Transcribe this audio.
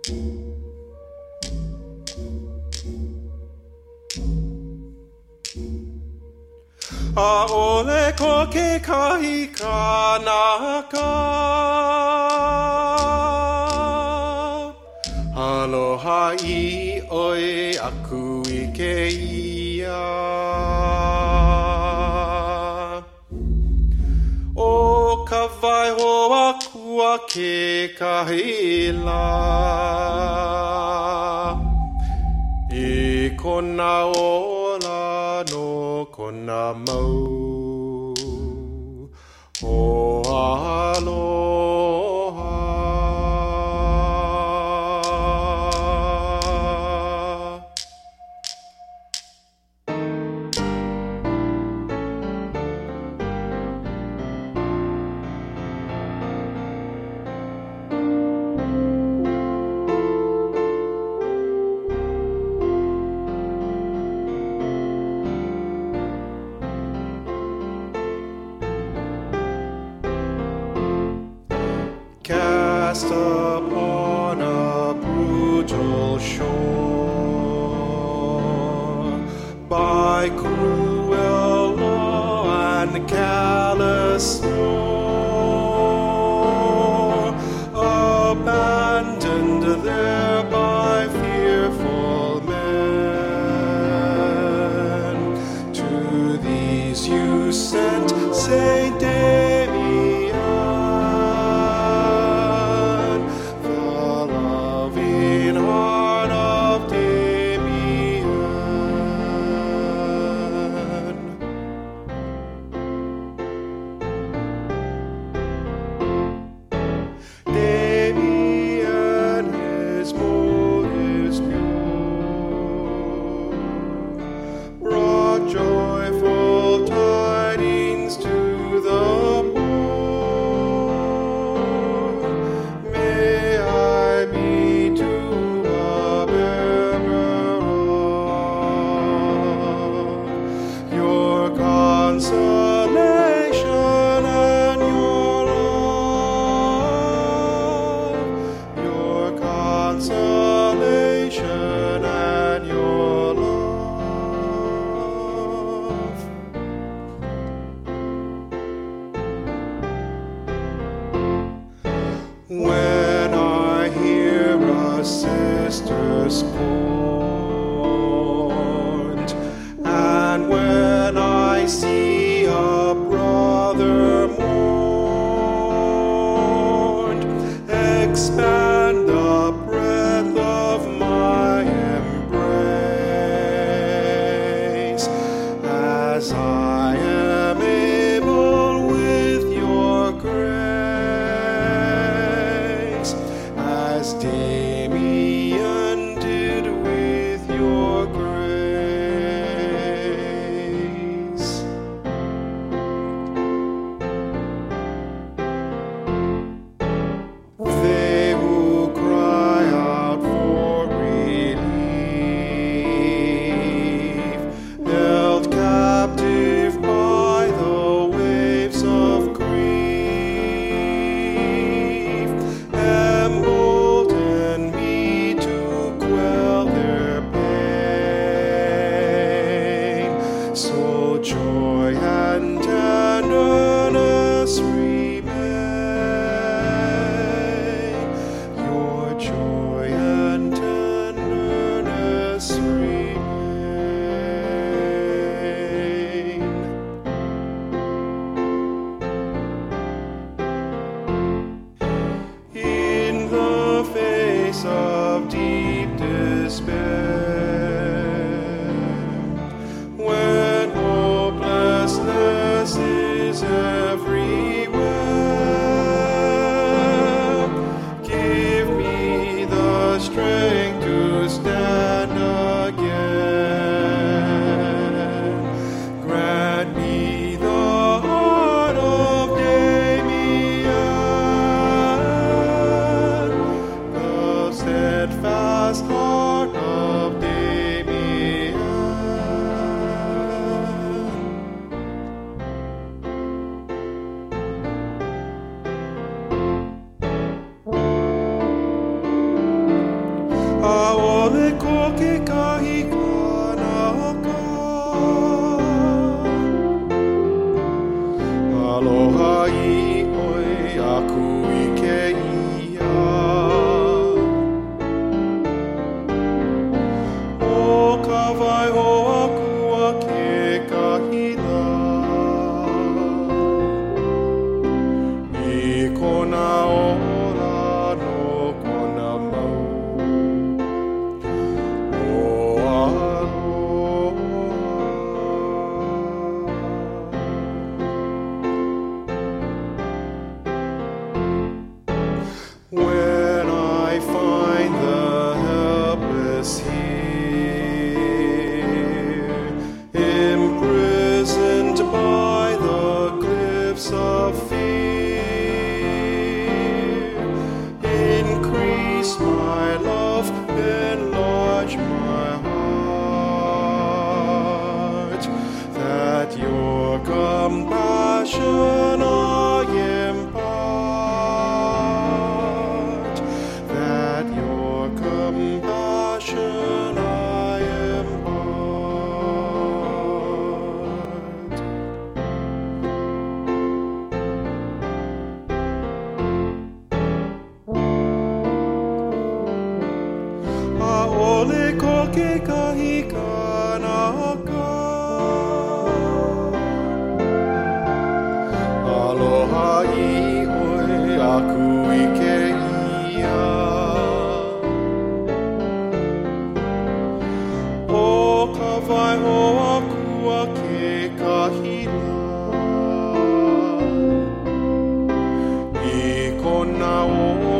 Aole ko ke kahi kanaka. Aloha I oi aku I ke ia. O ka vai hoa kua ke kahila. I kona ola no kona mau. O aloha. Cast upon a brutal shore by cruel law and callous war, abandoned there by fearful men. To these you sent Saint Damien, heart of Damien. Damien, his motives pure, brought joyful tidings to the poor. May I be to consolation and your love, your consolation and your love. When I hear a sister scorned, and when I see a brother mourned, expand the breadth of my embrace, as I am able with your grace, as Damien did with i oi aku I ke ia. O ka waiho aku a ke kahina I kona ora no kona mau. When I find the helpless here, imprisoned by the cliffs of fear, increase my love, enlarge my heart, that your compassion I impart, that your compassion I impart. A'ole ko ke kahi kanaka, aloha I oi aku I ke ia. O ka waiho aku a ke kahina I kona ora